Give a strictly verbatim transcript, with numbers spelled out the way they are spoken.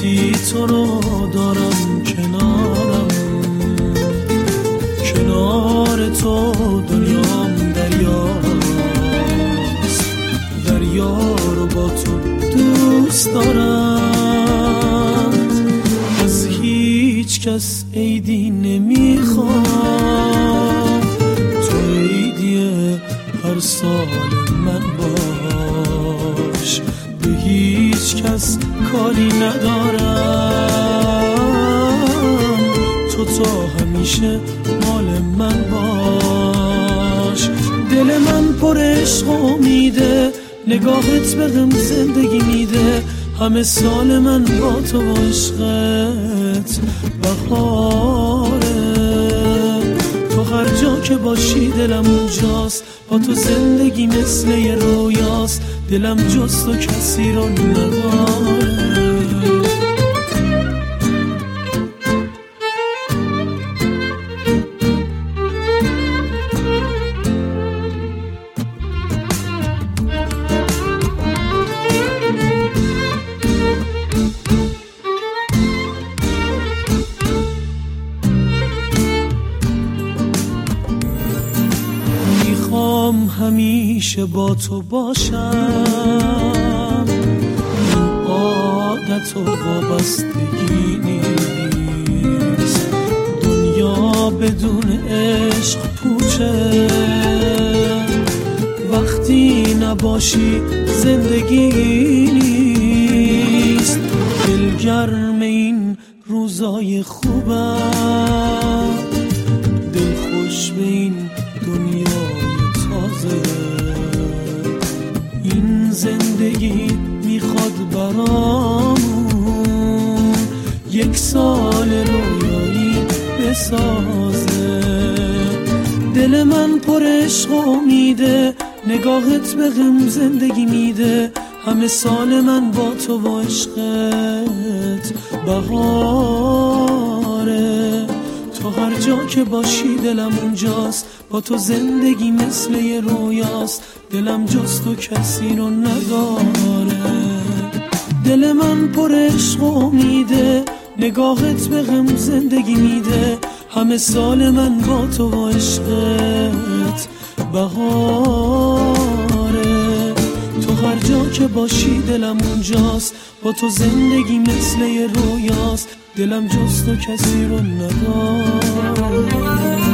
وقتی تو رو دارم کنارم، کنار تو دنیام دریاست، دریا رو با تو دوست دارم. از هیچ کس عیدی نمیخوام، تو عیدی هر سال من باش. به هیچ کس کاری ندارم، تو تا همیشه مال من باش. دل من پر عشق و امیده، نگاهت بهم زندگی میده. همه سال من با تو و عشقت بهاره. تو هر جا که باشی دلم اونجاست، با تو زندگی مثل یه رویاست. دلم جز تو کسی رو نداره. همیشه با تو باشم، این عادت و وابستگی نیست. دنیا بدون عشق پوچه، وقتی نباشی زندگی نیست. دلگرم این روزای خوبم، دل خوش به این دنیا. این زندگی میخواد برامون یک سال رویایی بسازه. دل من پر عشق و امیده، نگاهت بهم زندگی میده. همه سال من با تو و عشقت بهاره. تو هر جا که باشی دلم اونجاست، با تو زندگی مثل یه رویاست. دلم جز تو کسی رو نداره. دل من پر عشق و امیده، نگاهت بهم زندگی میده. همه سال من با تو و عشقت بهاره. تو هر جا که باشی دلم اونجاست، با تو زندگی مثل یه رویاست. دلم جز تو کسی رو نداره.